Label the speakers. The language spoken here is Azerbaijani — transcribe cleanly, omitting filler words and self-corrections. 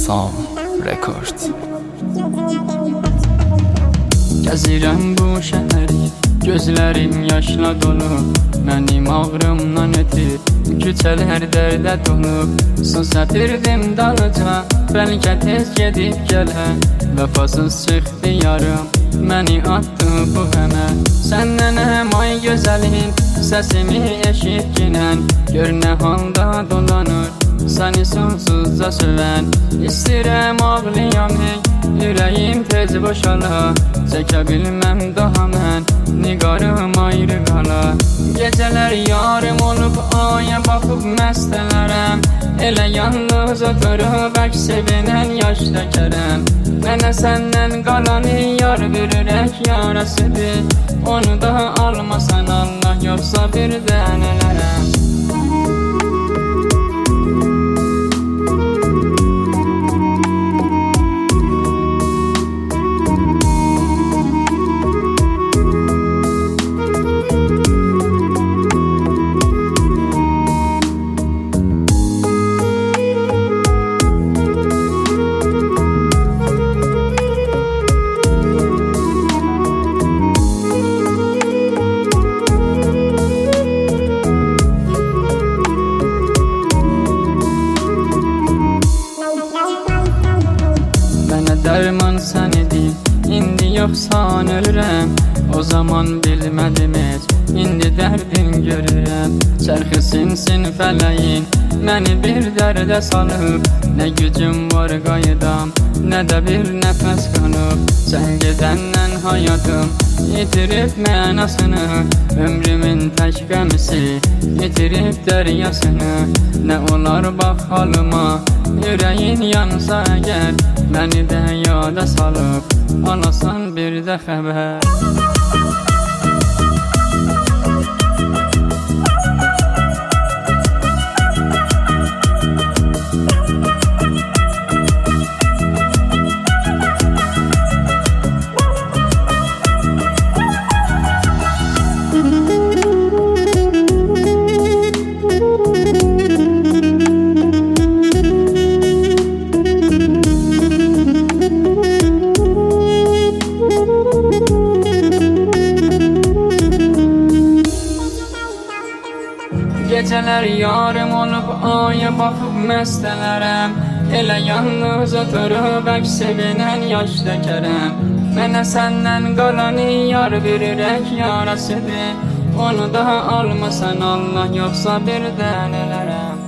Speaker 1: Sam Records. Gəzirəm bu şəhəri, gözlərim yaşla dolu. Mənim ağrımdan ötür, küçələr dərdə dolub. Su səpirdim dalıca, bəlkə tez gedib gələ. Vəfasız çıxdı yarım, məni atdı bu həmə. Səndən həm ay gözəlin, səsimi eşitginən. Gör nə halda dolanır, səni sonsuzca sövən. İstəyirəm ağlayam hey, ürəyim tez boşala. Çəkə bilməm daha mən, nigarım ayrı qala. Gecələr yarım olub aya baxıb məstələrəm. Elə yalnız oturub əks sevinən yaş dökərəm. Mənə səndən qalanı yar bir ürək yarasıdır. Onu da almasan Allah, yoxsa bir dənələrəm. Dərman sən edin, indi yoxsan ölürəm. O zaman bilmədim heç, indi dərdin görürəm. Çərxi sinsin fələyin, məni bir dərdə salıb. Nə gücüm var qayıdam, nə də bir nəfəs qalıb. Sən gedəndən həyatım itirib mənasını. Ömrümün tək qəmisi itirib dəryasını. Nə olar bax halıma, ürəyin yansa əgər. Məni də yada salıb, alasan bir də xəbər. Gecələr yarım olub aya baxıb məstələrəm. Elə yalnız oturub əks sevinən yaş dökərəm. Mənə səndən qalanı yar bir ürək yarasıdır. Onu da almasan Allah, yoxsa bir dənələrəm.